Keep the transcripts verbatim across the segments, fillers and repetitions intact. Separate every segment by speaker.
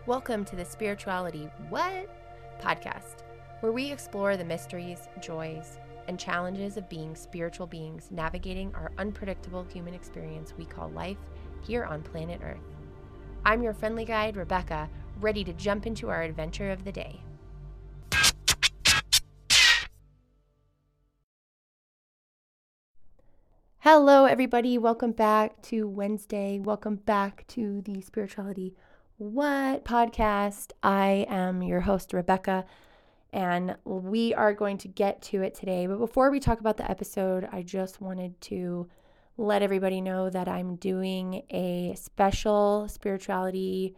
Speaker 1: Welcome to the Spirituality What? Podcast, where we explore the mysteries, joys, and challenges of being spiritual beings navigating our unpredictable human experience we call life here on planet Earth. I'm your friendly guide, Rebecca, ready to jump into our adventure of the day. Hello, everybody. Welcome back to Wednesday. Welcome back to the Spirituality What podcast. I am your host, Rebecca, and we are going to get to it today. But before we talk about the episode, I just wanted to let everybody know that I'm doing a special Spirituality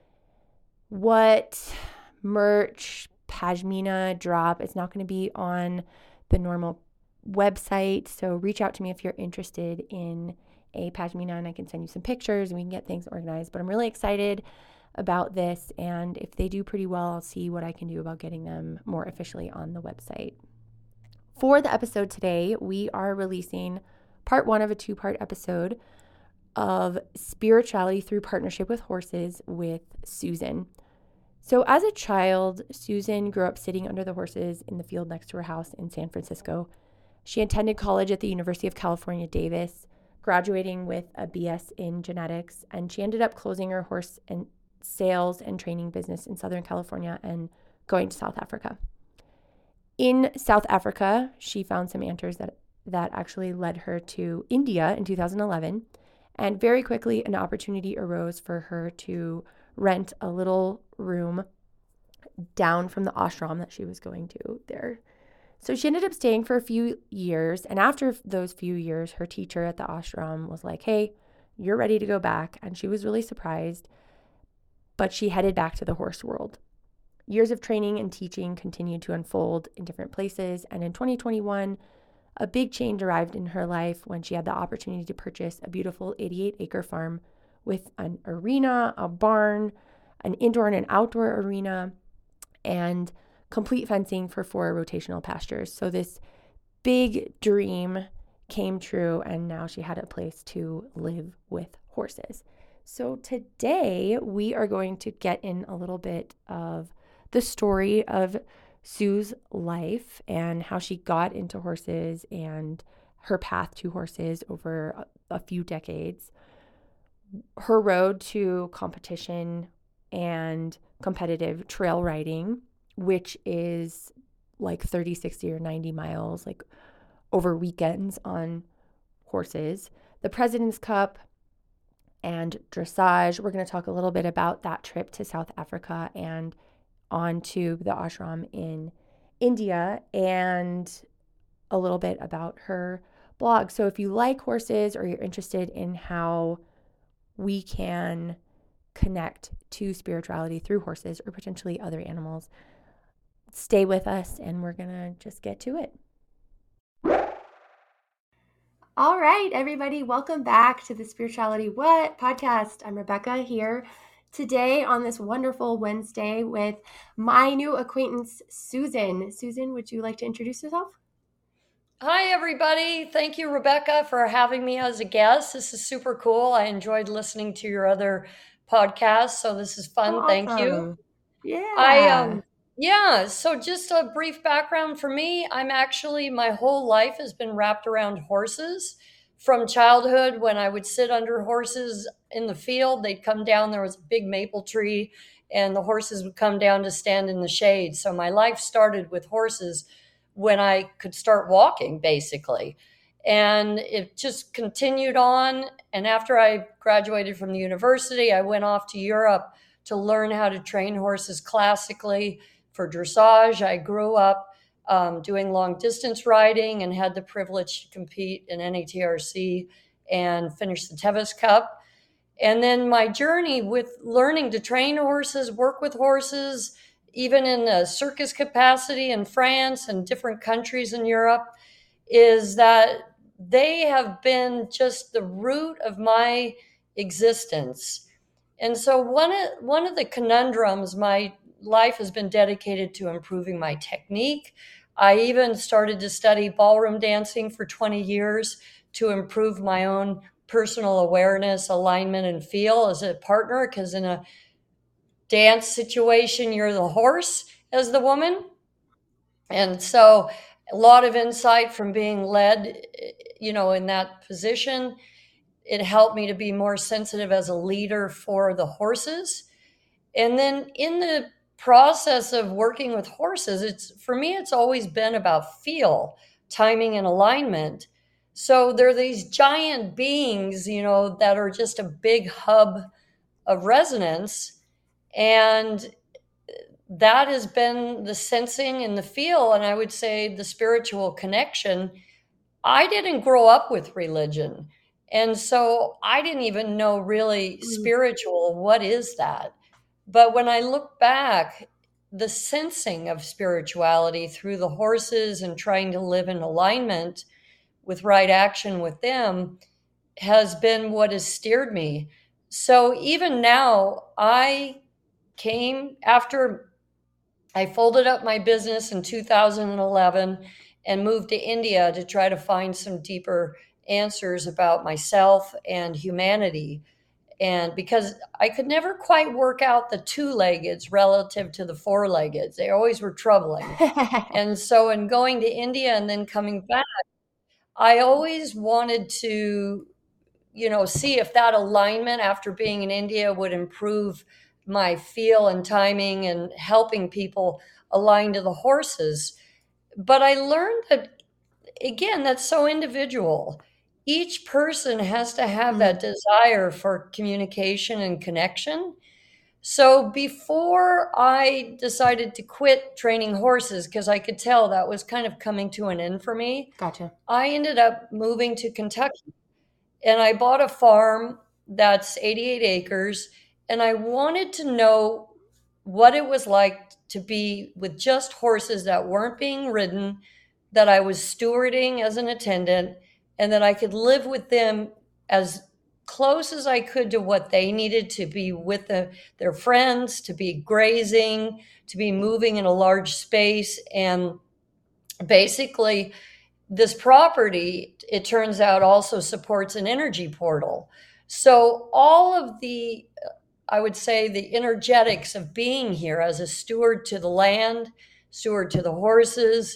Speaker 1: What merch Pashmina drop. It's not going to be on the normal website, so reach out to me if you're interested in a Pashmina and I can send you some pictures and we can get things organized. But I'm really excited about this, and if they do pretty well, I'll see what I can do about getting them more officially on the website. For the episode today, we are releasing part one of a two-part episode of Spirituality Through Partnership with Horses with Susan. So as a child, Susan grew up sitting under the horses in the field next to her house in San Francisco. She attended college at the University of California, Davis, graduating with a B S in genetics, and she ended up closing her horse and sales and training business in Southern California and going to South Africa. In South Africa, she found some answers that, that actually led her to India in two thousand eleven, and very quickly an opportunity arose for her to rent a little room down from the ashram that she was going to there. So she ended up staying for a few years, and after those few years, her teacher at the ashram was like, hey, you're ready to go back, and she was really surprised, but she headed back to the horse world. Years of training and teaching continued to unfold in different places, and in twenty twenty-one, a big change arrived in her life when she had the opportunity to purchase a beautiful eighty-eight acre farm with an arena, a barn, an indoor and an outdoor arena, and complete fencing for four rotational pastures. So this big dream came true, and now she had a place to live with horses. So today we are going to get in a little bit of the story of Sue's life and how she got into horses and her path to horses over a, a few decades, her road to competition and competitive trail riding, which is like thirty, sixty, or ninety miles, like over weekends on horses, the President's Cup, and dressage. We're going to talk a little bit about that trip to South Africa and on to the ashram in India, and a little bit about her blog. So if you like horses or you're interested in how we can connect to spirituality through horses or potentially other animals, stay with us and we're gonna just get to it. All right, everybody, welcome back to the Spirituality What podcast. I'm Rebecca here today on this wonderful Wednesday with my new acquaintance, Susan. Susan, would you like to introduce yourself?
Speaker 2: Hi, everybody. Thank you, Rebecca, for having me as a guest. This is super cool. I enjoyed listening to your other podcasts, so this is fun.
Speaker 1: Oh,
Speaker 2: Thank
Speaker 1: awesome.
Speaker 2: you.
Speaker 1: Yeah.
Speaker 2: I um yeah, so just a brief background for me. I'm actually my whole life has been wrapped around horses. From childhood, when I would sit under horses in the field, they'd come down, there was a big maple tree, and the horses would come down to stand in the shade. So my life started with horses when I could start walking, basically. And it just continued on. And after I graduated from the university, I went off to Europe to learn how to train horses classically for dressage. I grew up um, doing long distance riding and had the privilege to compete in N A T R C and finish the Tevis Cup. And then my journey with learning to train horses, work with horses, even in a circus capacity in France and different countries in Europe, is that they have been just the root of my existence. And so one of, one of the conundrums, my life has been dedicated to improving my technique. I even started to study ballroom dancing for twenty years to improve my own personal awareness, alignment, and feel as a partner, because in a dance situation, you're the horse as the woman. And so a lot of insight from being led, you know, in that position. It helped me to be more sensitive as a leader for the horses. And then in the process of working with horses, it's for me, it's always been about feel, timing, and alignment. So they're these giant beings, you know, that are just a big hub of resonance. And that has been the sensing and the feel, and I would say the spiritual connection. I didn't grow up with religion. And so I didn't even know really
Speaker 1: Mm.
Speaker 2: spiritual, what is that? But when I look back, the sensing of spirituality through the horses and trying to live in alignment with right action with them has been what has steered me. So even now, I came after I folded up my business in two thousand eleven and moved to India to try to find some deeper answers about myself and humanity. And because I could never quite work out the two-leggeds relative to the four-leggeds, they always were troubling. And so in going to India and then coming back, I always wanted to, you know, see if that alignment after being in India would improve my feel and timing and helping people align to the horses. But I learned that, again, that's so individual. Each person has to have that
Speaker 1: Mm.
Speaker 2: desire for communication and connection. So before I decided to quit training horses, because I could tell that was kind of coming to an end for me,
Speaker 1: Gotcha.
Speaker 2: I ended up moving to Kentucky. And I bought a farm that's eighty-eight acres, and I wanted to know what it was like to be with just horses that weren't being ridden, that I was stewarding as an attendant, and that I could live with them as close as I could to what they needed to be with the, their friends, to be grazing, to be moving in a large space. And basically, this property, it turns out, also supports an energy portal. So all of the, I would say, the energetics of being here as a steward to the land, steward to the horses,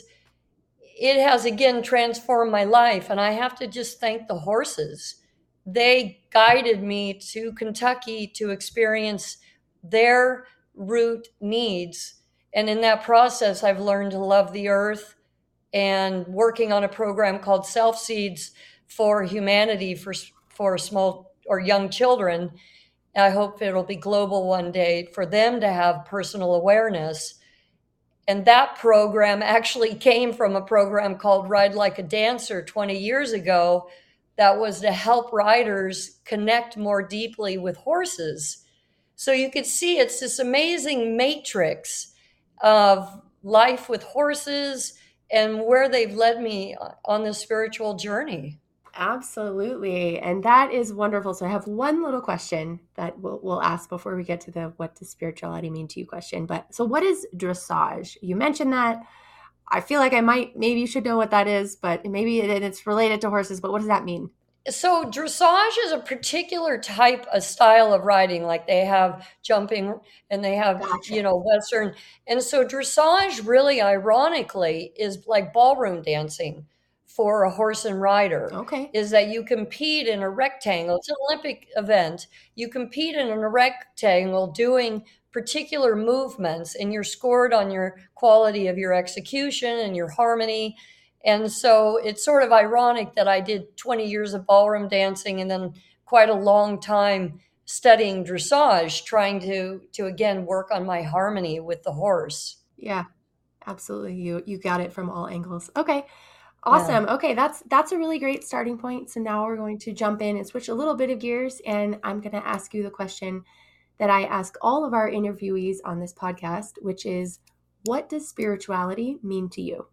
Speaker 2: it has again transformed my life. And I have to just thank the horses. They guided me to Kentucky to experience their root needs. And in that process, I've learned to love the earth, and working on a program called Self Seeds for Humanity for, for small or young children. I hope it'll be global one day for them to have personal awareness. And that program actually came from a program called Ride Like a Dancer twenty years ago that was to help riders connect more deeply with horses. So you could see it's this amazing matrix of life with horses and where they've led me on this spiritual journey.
Speaker 1: Absolutely. And that is wonderful. So I have one little question that we'll, we'll ask before we get to the what does spirituality mean to you question. But so what is dressage? You mentioned that. I feel like I might, maybe you should know what that is, but maybe it, it's related to horses, but what does that mean?
Speaker 2: So dressage is a particular type, a style of riding. Like they have jumping and they have,
Speaker 1: Gotcha.
Speaker 2: you know, Western. And so dressage really ironically is like ballroom dancing for a horse and rider.
Speaker 1: Okay.
Speaker 2: Is that you compete in a rectangle. It's an Olympic event. You compete in a rectangle doing particular movements, and you're scored on your quality of your execution and your harmony. And so it's sort of ironic that I did twenty years of ballroom dancing and then quite a long time studying dressage, trying to, to again, work on my harmony with the horse.
Speaker 1: Yeah, absolutely. You, you got it from all angles. Okay. Awesome.
Speaker 2: Yeah.
Speaker 1: Okay, that's that's a really great starting point. So now we're going to jump in and switch a little bit of gears, and I'm going to ask you the question that I ask all of our interviewees on this podcast, which is, what does spirituality mean to you?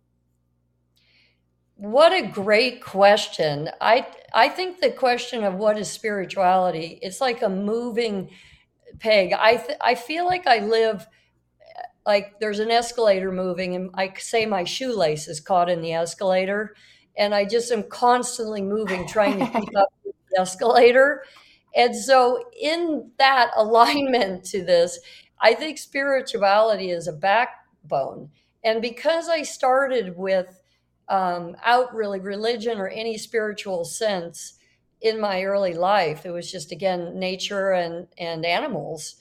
Speaker 2: What a great question. I I think the question of what is spirituality, it's like a moving peg. I th- I feel like I live like there's an escalator moving and I say my shoelace is caught in the escalator, and I just am constantly moving trying to keep up with the escalator. And so in that alignment to this, I think spirituality is a backbone. And because I started with um, out really religion or any spiritual sense in my early life, it was just, again, nature and, and animals,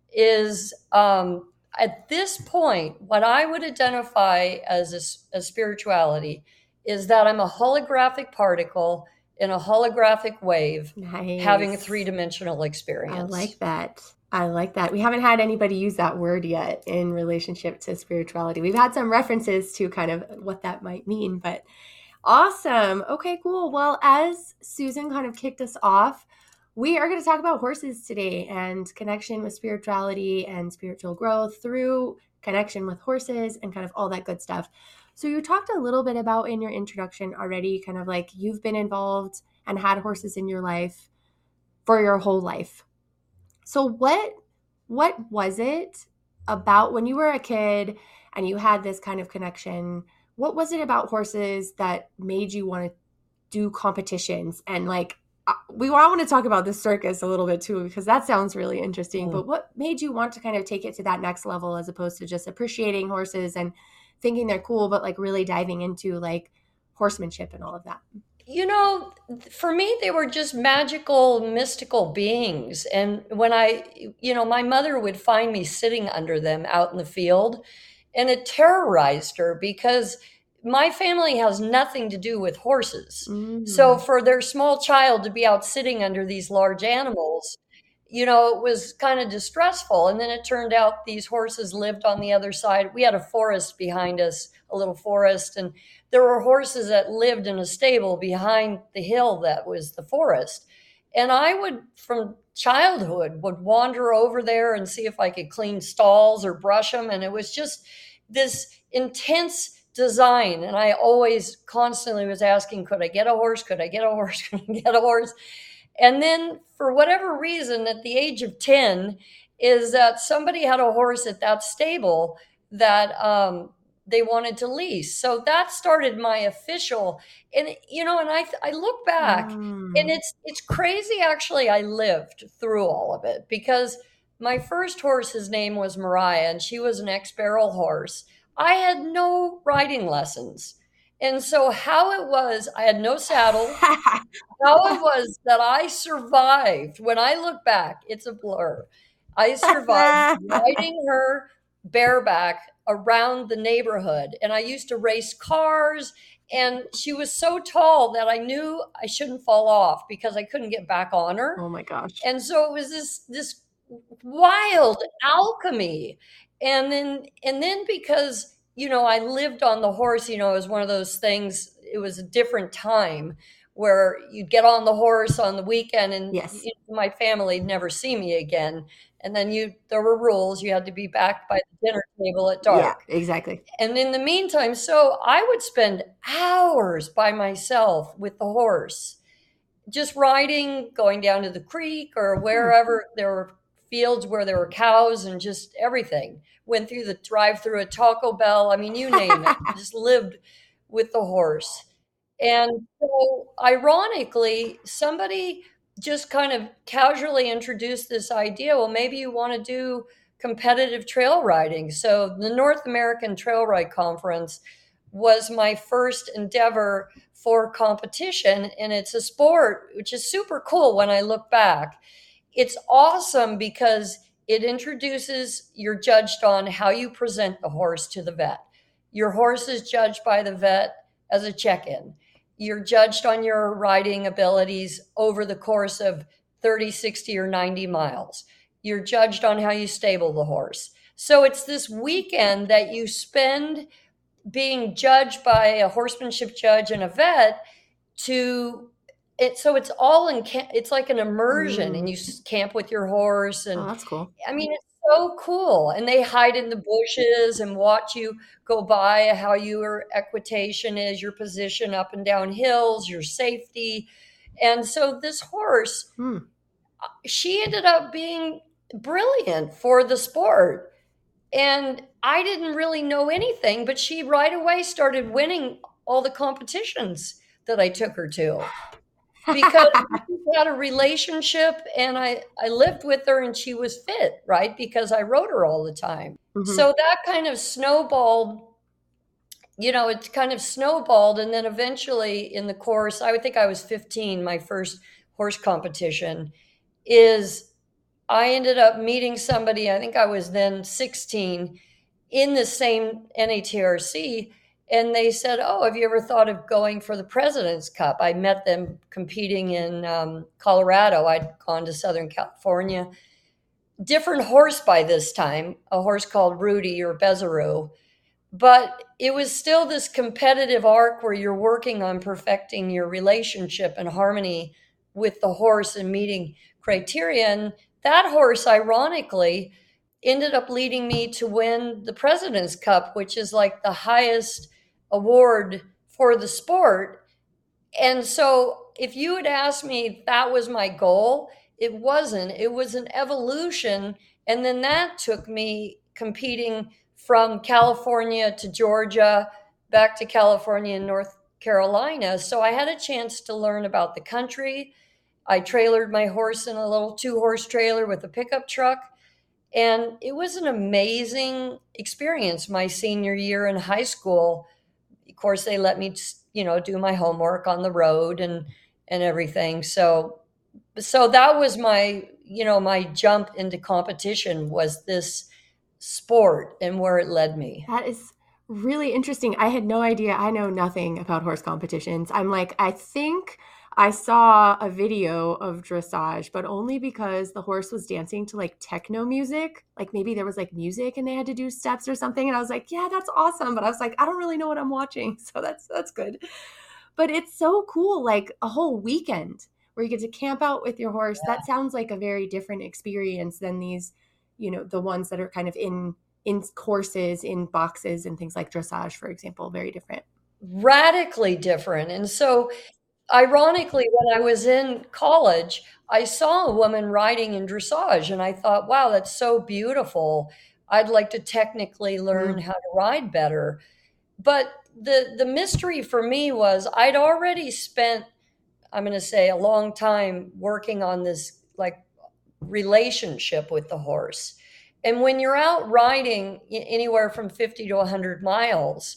Speaker 2: is um, at this point, what I would identify as a, a spirituality is that I'm a holographic particle in a holographic wave having a
Speaker 1: Nice.
Speaker 2: three-dimensional
Speaker 1: I
Speaker 2: experience.
Speaker 1: like that. I like that. We haven't had anybody use that word yet in relationship to spirituality. We've had some references to kind of what that might mean, but awesome. Okay, cool. Well, as Susan kind of kicked us off, we are going to talk about horses today and connection with spirituality and spiritual growth through connection with horses and kind of all that good stuff. So you talked a little bit about in your introduction already, kind of like you've been involved and had horses in your life for your whole life. So what what was it about when you were a kid and you had this kind of connection? What was it about horses that made you want to do competitions? And like uh, we all want to talk about the circus a little bit too, because that sounds really interesting.
Speaker 2: Mm.
Speaker 1: But what made you want to kind of take it to that next level as opposed to just appreciating horses and thinking they're cool, but like really diving into like horsemanship and all of that?
Speaker 2: You know, for me, they were just magical, mystical beings. And when I, you know, my mother would find me sitting under them out in the field, and it terrorized her because my family has nothing to do with horses.
Speaker 1: Mm.
Speaker 2: So for their small child to be out sitting under these large animals, you know, it was kind of distressful. And then it turned out these horses lived on the other side. We had a forest behind us, a little forest, and there were horses that lived in a stable behind the hill that was the forest. And I would, from childhood, would wander over there and see if I could clean stalls or brush them. And it was just this intense design. And I always constantly was asking, could I get a horse? Could I get a horse? Could I get a horse? And then for whatever reason, at the age of ten, is that somebody had a horse at that stable that um, they wanted to lease. So that started my official, and you know, and I I look back,
Speaker 1: Mm.
Speaker 2: and it's it's crazy actually. I lived through all of it because my first horse, his name was Mariah, and she was an ex-barrel horse. I had no riding lessons. And so how it was, I had no saddle. How it was that I survived, when I look back, it's a blur. I survived riding her bareback around the neighborhood. And I used to race cars. And she was so tall that I knew I shouldn't fall off because I couldn't get back on her.
Speaker 1: Oh my gosh.
Speaker 2: And so it was this this wild alchemy. And then and then because, you know, I lived on the horse, you know, it was one of those things, it was a different time where you'd get on the horse on the weekend and
Speaker 1: Yes.
Speaker 2: you know, my family would never see me again. And then you there were rules. You had to be back by the dinner table at dark.
Speaker 1: Yeah, exactly.
Speaker 2: And in the meantime, so I would spend hours by myself with the horse, just riding, going down to the creek or wherever there were fields where there were cows and just everything. Went through the drive-through at Taco Bell. I mean, you name it. Just lived with the horse. And so ironically, somebody just kind of casually introduced this idea, well, maybe you want to do competitive trail riding. So the North American Trail Ride Conference was my first endeavor for competition. And it's a sport, which is super cool when I look back. It's awesome because it introduces, you're judged on how you present the horse to the vet. Your horse is judged by the vet as a check-in. You're judged on your riding abilities over the course of thirty, sixty, or ninety miles. You're judged on how you stable the horse. So it's this weekend that you spend being judged by a horsemanship judge and a vet to it. So it's all in camp. It's like an immersion,
Speaker 1: Mm.
Speaker 2: and you camp with your horse. And
Speaker 1: Oh, that's cool.
Speaker 2: I mean, it's so cool. And they hide in the bushes and watch you go by, how your equitation is, your position up and down hills, your safety. And so this horse,
Speaker 1: Hmm.
Speaker 2: she ended up being brilliant for the sport. And I didn't really know anything, but she right away started winning all the competitions that I took her to. because we had a relationship and I, I lived with her and she was fit, right? Because I rode her all the time.
Speaker 1: Hmm.
Speaker 2: So that kind of snowballed, you know, it kind of snowballed. And then eventually in the course, I would think I was fifteen, my first horse competition is I ended up meeting somebody, I think I was then sixteen, in the same N A T R C. And they said, "Oh, have you ever thought of going for the President's Cup?" I met them competing in um, Colorado. I'd gone to Southern California. Different horse by this time, a horse called Rudy or Bezaru. But it was still this competitive arc where you're working on perfecting your relationship and harmony with the horse and meeting criteria. And that horse, ironically, ended up leading me to win the President's Cup, which is like the highest award for the sport. And so if you had asked me if that was my goal, it wasn't. It was an evolution. And then that took me competing from California to Georgia, back to California and North Carolina. So I had a chance to learn about the country. I trailered my horse in a little two horse trailer with a pickup truck. And it was an amazing experience my senior year in high school. Of course, they let me, you know, do my homework on the road and and everything. So so that was my, you know, my jump into competition was this sport and where it led me.
Speaker 1: That is really interesting. I had no idea. I know nothing about horse competitions. I'm like, I think I saw a video of dressage, but only because the horse was dancing to like techno music. Like maybe there was like music and they had to do steps or something. And I was like, yeah, that's awesome. But I was like, I don't really know what I'm watching. So that's that's good. But it's so cool, like a whole weekend where you get to camp out with your horse. That sounds like a very different experience than these, you know, the ones that are kind of in in courses, in boxes and things like dressage, for example, very different.
Speaker 2: Radically different. And so ironically, when I was in college, I saw a woman riding in dressage and I thought, wow, that's so beautiful. I'd like to technically learn
Speaker 1: Mm.
Speaker 2: how to ride better. But the the mystery for me was I'd already spent, I'm going to say, a long time working on this like relationship with the horse. And when you're out riding anywhere from fifty to one hundred miles,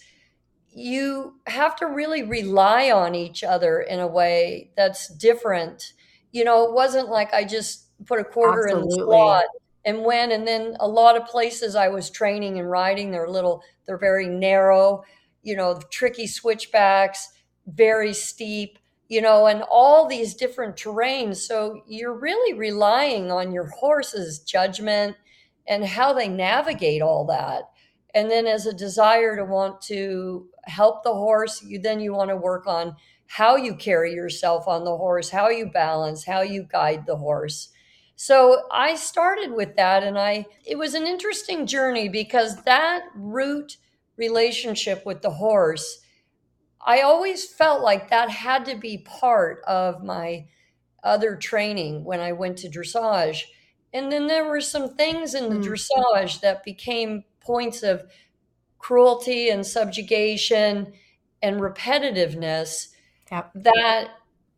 Speaker 2: you have to really rely on each other in a way that's different. You know, it wasn't like I just put a quarter in the
Speaker 1: Absolutely.
Speaker 2: slot and went. And then a lot of places I was training and riding, they're little, they're very narrow, you know, tricky switchbacks, very steep, you know, and all these different terrains. So you're really relying on your horse's judgment and how they navigate all that. And then as a desire to want to help the horse, you then you want to work on how you carry yourself on the horse, how you balance, how you guide the horse. So I started with that and I it was an interesting journey because that root relationship with the horse, I always felt like that had to be part of my other training when I went to dressage. And then there were some things in the
Speaker 1: Mm.
Speaker 2: dressage that became points of cruelty and subjugation and repetitiveness
Speaker 1: Yep.
Speaker 2: that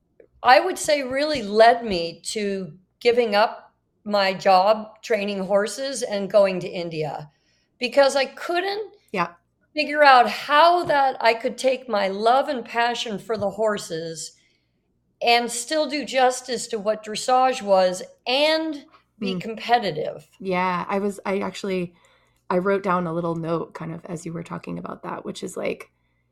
Speaker 2: I would say really led me to giving up my job training horses and going to India because I couldn't
Speaker 1: Yeah.
Speaker 2: figure out how that I could take my love and passion for the horses and still do justice to what dressage was and be
Speaker 1: Mm.
Speaker 2: competitive.
Speaker 1: Yeah. I was, I actually, I wrote down a little note kind of as you were talking about that, which is like,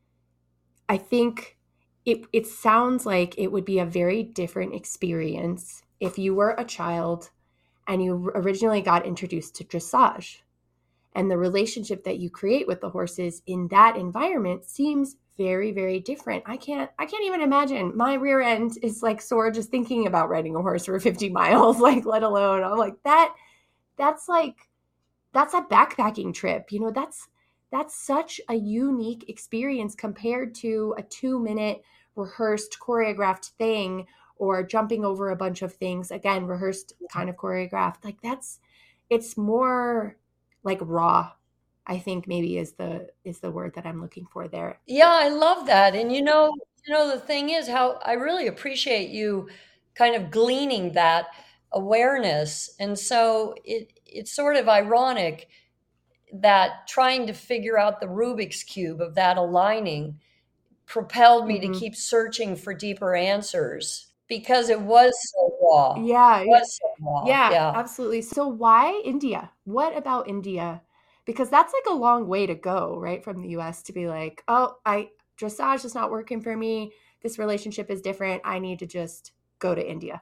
Speaker 1: I think it it sounds like it would be a very different experience if you were a child and you originally got introduced to dressage. And the relationship that you create with the horses in that environment seems very, very different. I can't I can't even imagine. My rear end is like sore just thinking about riding a horse for fifty miles, like let alone. I'm like that that's like that's a backpacking trip. You know, that's that's such a unique experience compared to a two minute rehearsed choreographed thing or jumping over a bunch of things, again rehearsed, kind of choreographed. Like that's it's more like raw, I think maybe is the is the word that I'm looking for there.
Speaker 2: Yeah, I love that. And you know, you know, the thing is how I really appreciate you kind of gleaning that awareness. And so it it's sort of ironic that trying to figure out the Rubik's cube of that aligning propelled me to
Speaker 3: Mhm.
Speaker 2: keep searching for deeper answers because it was so raw.
Speaker 3: Yeah,
Speaker 2: It
Speaker 3: yeah.
Speaker 2: was so raw.
Speaker 3: Yeah,
Speaker 2: Yeah.
Speaker 3: absolutely. So why India? What about India? Because that's like a long way to go, right, from the U S to be like, "Oh, I dressage is not working for me. This relationship is different. I need to just go to India."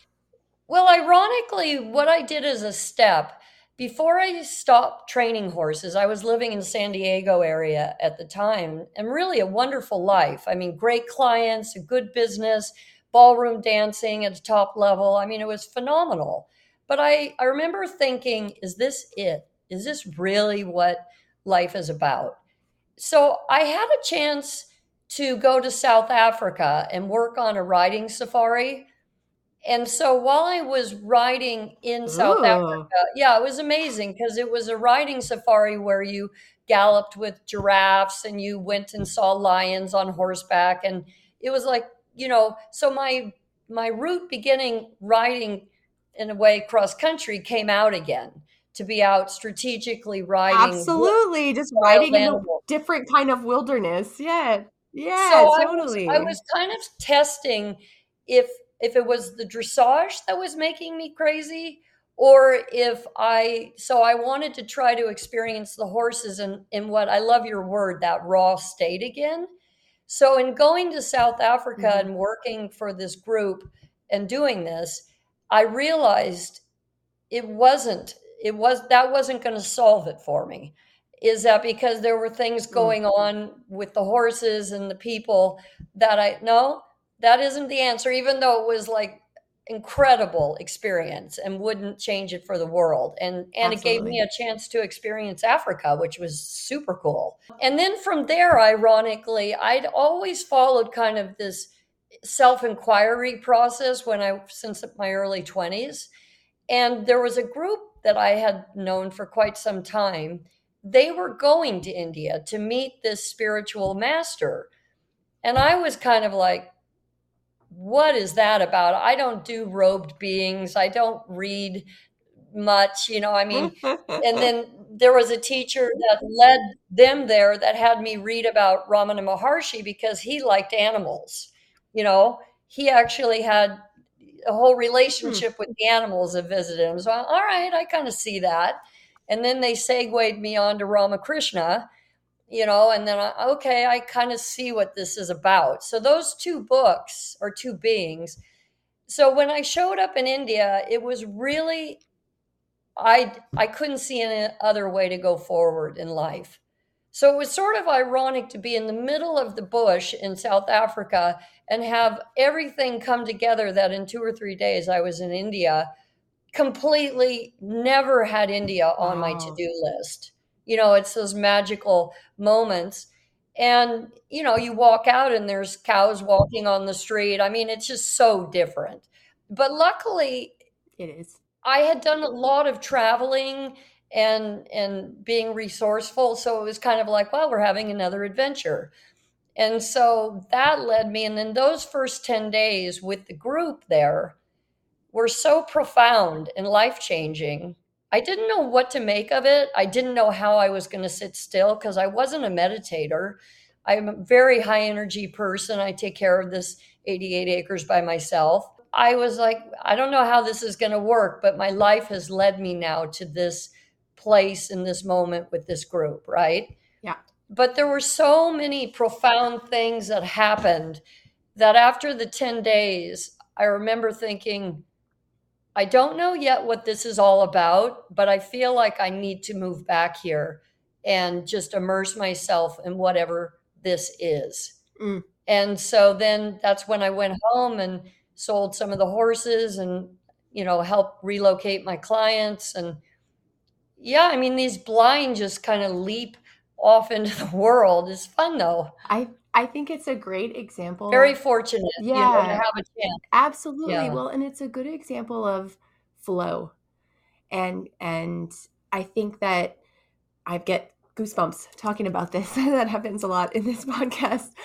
Speaker 2: Well, ironically, what I did as a step, before I stopped training horses, I was living in San Diego area at the time and really a wonderful life. I mean, great clients, a good business, ballroom dancing at the top level. I mean, it was phenomenal. But I, I remember thinking, is this it? Is this really what life is about? So I had a chance to go to South Africa and work on a riding safari. And so while I was riding in South
Speaker 3: Ooh.
Speaker 2: Africa, yeah, it was amazing because it was a riding safari where you galloped with giraffes and you went and saw lions on horseback. And it was like, you know, so my my route beginning riding in a way cross country came out again to be out strategically riding
Speaker 3: Absolutely, just
Speaker 2: wild
Speaker 3: riding in the
Speaker 2: animals.
Speaker 3: different kind of wilderness. Yeah.
Speaker 2: So
Speaker 3: Yeah,
Speaker 2: I was I was
Speaker 3: totally.
Speaker 2: kind of testing if if it was the dressage that was making me crazy or if I so I wanted to try to experience the horses in in what I love your word, that raw state again. So in going to South Africa
Speaker 3: Mhm.
Speaker 2: and working for this group and doing this, I realized it wasn't it was that wasn't going to solve it for me. Is that because there were things
Speaker 3: Mm.
Speaker 2: going on with the horses and the people that I no, that isn't the answer, even though it was like incredible experience and wouldn't change it for the world. And and it gave me
Speaker 3: Absolutely.
Speaker 2: a chance to experience Africa, which was super cool. And then from there, ironically, I'd always followed kind of this self-inquiry process when I since my early twenties. And there was a group that I had known for quite some time. They were going to India to meet this spiritual master. And I was kind of like, what is that about? I don't do robed beings. I don't read much, you know. I mean, and then there was a teacher that led them there that had me read about Ramana Maharshi because he liked animals. You know, he actually had a whole
Speaker 3: Hmm.
Speaker 2: relationship with the animals that visited him. So, all right, I kind of see that. And then they segued me on to Ramakrishna, you know, and then I, okay, I kind of see what this is about. So those two books or two beings. So when I showed up in India, it was really I I couldn't see any other way to go forward in life. So it was sort of ironic to be in the middle of the bush in South Africa and have everything come together that in two or three days I was in India, completely never had India on my
Speaker 3: Wow.
Speaker 2: to-do list. You know, it's those magical moments. And, you know, you walk out and there's cows walking on the street. I mean, it's just so different. But luckily,
Speaker 3: It is.
Speaker 2: I had done a lot of traveling and and being resourceful, so it was kind of like, well, we're having another adventure. And so that led me, and then those first ten days with the group there were so profound and life-changing. I didn't know what to make of it. I didn't know how I was going to sit still because I wasn't a meditator. I'm a very high energy person. I take care of this eighty-eight acres by myself. I was like, I don't know how this is going to work, but my life has led me now to this place in this moment with this group, right?
Speaker 3: Yeah.
Speaker 2: But there were so many profound things that happened that after the ten days, I remember thinking, I don't know yet what this is all about, but I feel like I need to move back here and just immerse myself in whatever this is.
Speaker 3: Mm.
Speaker 2: And so then that's when I went home and sold some of the horses and, you know, helped relocate my clients. And yeah, I mean, these blind just kind of leap off into the world. It's fun though.
Speaker 3: I I think it's a great
Speaker 2: Very
Speaker 3: example.
Speaker 2: fortunate, you know, to
Speaker 3: Yeah,
Speaker 2: have a chance.
Speaker 3: absolutely.
Speaker 2: Yeah.
Speaker 3: Well, and it's a good example of flow. And and I think that I get goosebumps talking about this. That happens a lot in this podcast.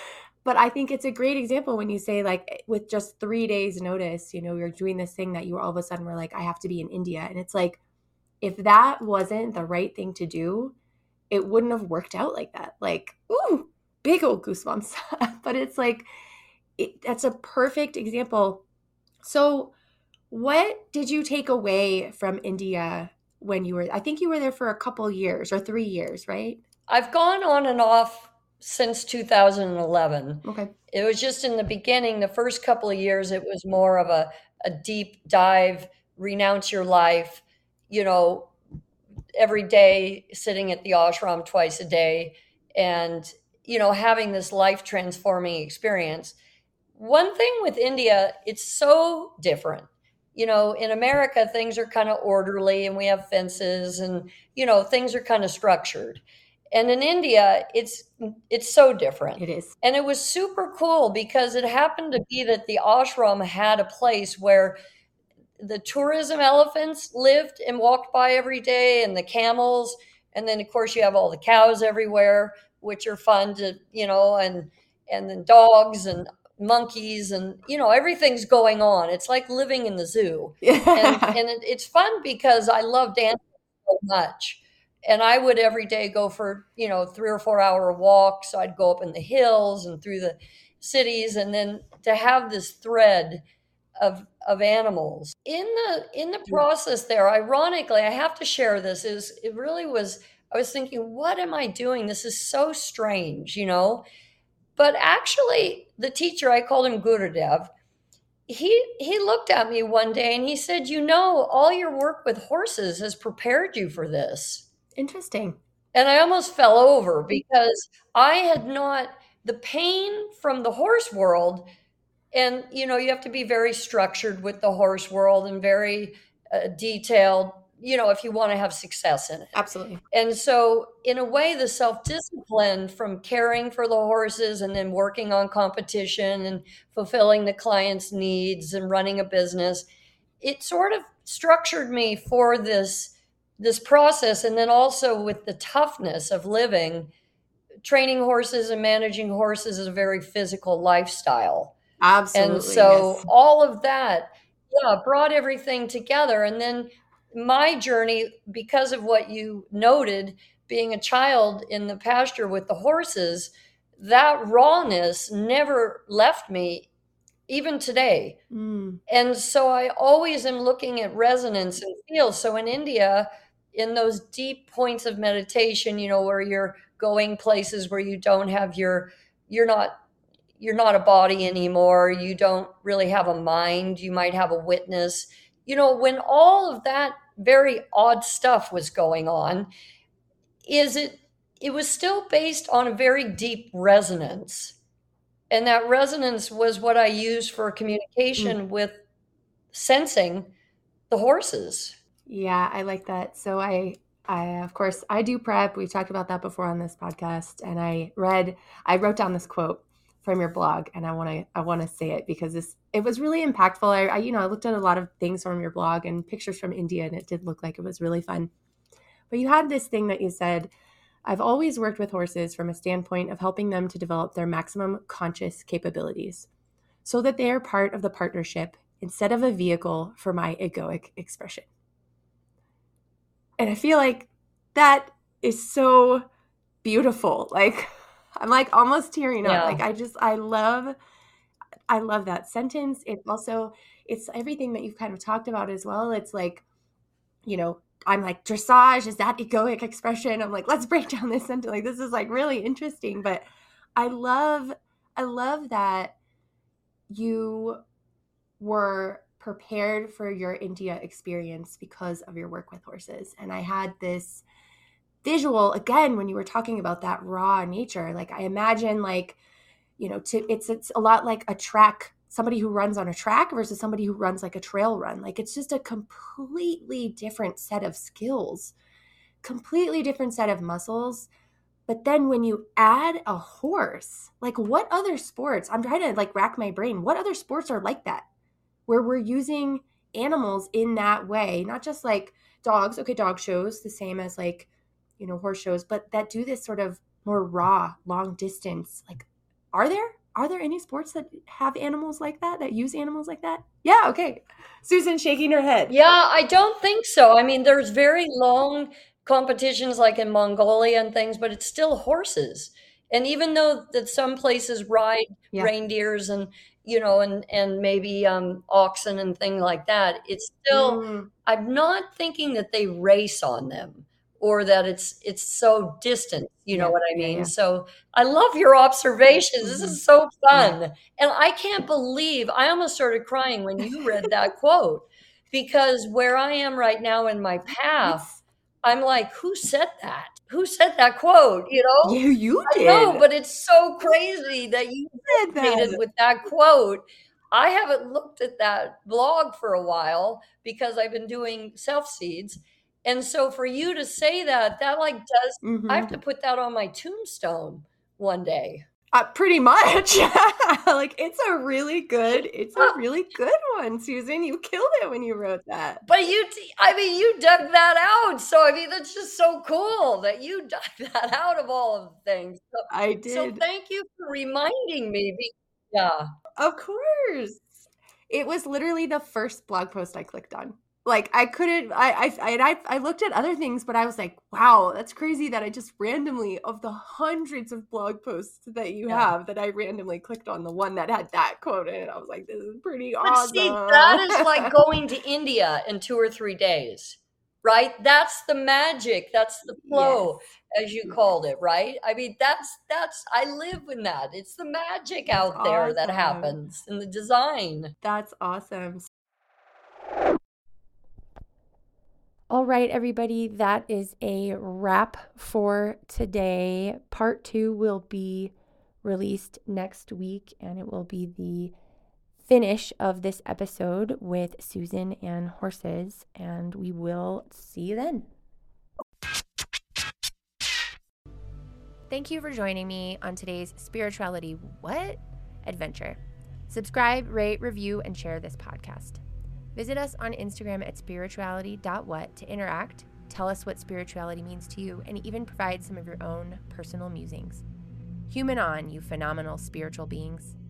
Speaker 3: but I think it's a great example when you say, like, with just three days notice, you know, you're doing this thing that you all of a sudden were like, I have to be in India. And it's like, if that wasn't the right thing to do, it wouldn't have worked out like that. Like, ooh, big old goosebumps. But it's like, it, that's a perfect example. So what did you take away from India when you were, I think you were there for a couple years or three years, right?
Speaker 2: I've gone on and off since two thousand eleven.
Speaker 3: Okay.
Speaker 2: It was just in the beginning, the first couple of years, it was more of a, a deep dive, renounce your life, you know, every day sitting at the ashram twice a day and, you know, having this life transforming experience. One thing with India, it's so different. You know, in America, things are kind of orderly and we have fences and, you know, things are kind of structured. And in India, it's it's so different.
Speaker 3: It is.
Speaker 2: And it was super cool because it happened to be that the ashram had a place where the tourism elephants lived and walked by every day, and the camels. And then, of course, you have all the cows everywhere, which are fun to, you know, and and then dogs and monkeys and, you know, everything's going on. It's like living in the zoo. and and it, it's fun because I love dancing so much. And I would every day go for, you know, three or four hour walks. So I'd go up in the hills and through the cities. And then to have this thread of of animals in the in the process there, ironically, I have to share this, is it really was, I was thinking, what am I doing? This is so strange, you know? But actually, the teacher, I called him Gurudev, he he looked at me one day and he said, you know, all your work with horses has prepared you for this.
Speaker 3: Interesting.
Speaker 2: And I almost fell over because I had not, the pain from the horse world, and, you know, you have to be very structured with the horse world and very uh, detailed, you know, if you want to have success in it.
Speaker 3: Absolutely.
Speaker 2: And so in a way, the self-discipline from caring for the horses and then working on competition and fulfilling the client's needs and running a business, it sort of structured me for this this process. And then also with the toughness of living, training horses and managing horses is a very physical lifestyle.
Speaker 3: Absolutely.
Speaker 2: And so
Speaker 3: yes.
Speaker 2: all of that, yeah, brought everything together. And then my journey, because of what you noted, being a child in the pasture with the horses, that rawness never left me, even today.
Speaker 3: Mm.
Speaker 2: And so I always am looking at resonance and feel. So in India, in those deep points of meditation, you know, where you're going places where you don't have your, you're not, you're not a body anymore. You don't really have a mind. You might have a witness. You know, when all of that very odd stuff was going on, is it, it was still based on a very deep resonance. And that resonance was what I used for communication mm. with sensing the horses.
Speaker 3: Yeah, I like that. So I, I, of course, I do prep. We've talked about that before on this podcast. And I read, I wrote down this quote from your blog, and I want to, I want to say it because this, it was really impactful. I, I, you know, I looked at a lot of things from your blog and pictures from India, and it did look like it was really fun. But you had this thing that you said, I've always worked with horses from a standpoint of helping them to develop their maximum conscious capabilities so that they are part of the partnership instead of a vehicle for my egoic expression. And I feel like that is so beautiful. Like, I'm like almost tearing up.
Speaker 2: Yeah.
Speaker 3: Like, I just, I love, I love that sentence. It also, it's everything that you've kind of talked about as well. It's like, you know, I'm like, dressage, is that egoic expression? I'm like, let's break down this sentence. Like, this is like really interesting. But I love, I love that you were prepared for your India experience because of your work with horses. And I had this visual, again, when you were talking about that raw nature, like I imagine like, you know, to, it's, it's a lot like a track, somebody who runs on a track versus somebody who runs like a trail run. Like it's just a completely different set of skills, completely different set of muscles. But then when you add a horse, like what other sports, I'm trying to like rack my brain, what other sports are like that? Where we're using animals in that way, not just like dogs, okay, dog shows, the same as like, you know, horse shows, but that do this sort of more raw, long distance. Like, are there? are there any sports that have animals like that, that use animals like that? Yeah, okay. Susan shaking her head.
Speaker 2: Yeah, I don't think so. I mean, there's very long competitions like in Mongolia and things, but it's still horses. And even though that some places ride
Speaker 3: Yeah.
Speaker 2: reindeers and, you know, and and maybe um, oxen and things like that, it's still,
Speaker 3: Mm,
Speaker 2: I'm not thinking that they race on them or that it's it's so distant, you know
Speaker 3: yeah,
Speaker 2: what I
Speaker 3: yeah,
Speaker 2: mean?
Speaker 3: yeah.
Speaker 2: So I love your observations. This
Speaker 3: Mhm.
Speaker 2: is so
Speaker 3: Yeah.
Speaker 2: fun. And I can't believe, I almost started crying when you read that quote, because where I am right now in my path,
Speaker 3: It's
Speaker 2: I'm like, who said that? Who said that quote? You know?
Speaker 3: you, you
Speaker 2: I know,
Speaker 3: did.
Speaker 2: but it's so crazy that you
Speaker 3: Said
Speaker 2: resonated
Speaker 3: that.
Speaker 2: with that quote. I haven't looked at that blog for a while because I've been doing self seeds. And so for you to say that, that like does, I have
Speaker 3: Mhm.
Speaker 2: to put that on my tombstone one day.
Speaker 3: Uh, pretty much. Like, it's a really good, it's a really good one, Susan. You killed it when you wrote that.
Speaker 2: But you, t- I mean, you dug that out. So, I mean, that's just so cool that you dug that out of all of the things. So,
Speaker 3: I
Speaker 2: so
Speaker 3: did.
Speaker 2: thank you for reminding me. Be- yeah.
Speaker 3: Of course. It was literally the first blog post I clicked on. Like, I couldn't, I, I, I, I looked at other things, but I was like, wow, that's crazy that I just randomly, of the hundreds of blog posts that you
Speaker 2: Yeah.
Speaker 3: have, that I randomly clicked on the one that had that quote in it. I was like, this is pretty
Speaker 2: But
Speaker 3: awesome.
Speaker 2: see, that is like going to India in two or three days, right? That's the magic. That's the flow,
Speaker 3: Yes.
Speaker 2: as you
Speaker 3: Yes.
Speaker 2: called it, right? I mean, that's, that's, I live in that. It's the magic
Speaker 3: That's
Speaker 2: out there that
Speaker 3: awesome.
Speaker 2: happens in the design.
Speaker 3: That's awesome.
Speaker 1: All right, everybody, that is a wrap for today. Part two will be released next week, and it will be the finish of this episode with Susan and horses, and we will see you then. Thank you for joining me on today's Spirituality What? Adventure. Subscribe, rate, review, and share this podcast. Visit us on Instagram at spirituality dot what to interact, tell us what spirituality means to you, and even provide some of your own personal musings. Human on, you phenomenal spiritual beings.